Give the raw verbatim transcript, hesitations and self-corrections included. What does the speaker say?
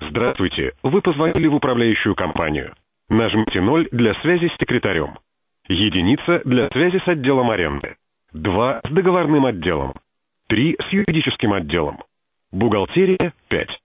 Здравствуйте, вы позвонили в управляющую компанию. Нажмите ноль для связи с секретарем. Единица для связи с отделом аренды. два с договорным отделом. три с юридическим отделом. Бухгалтерия пять.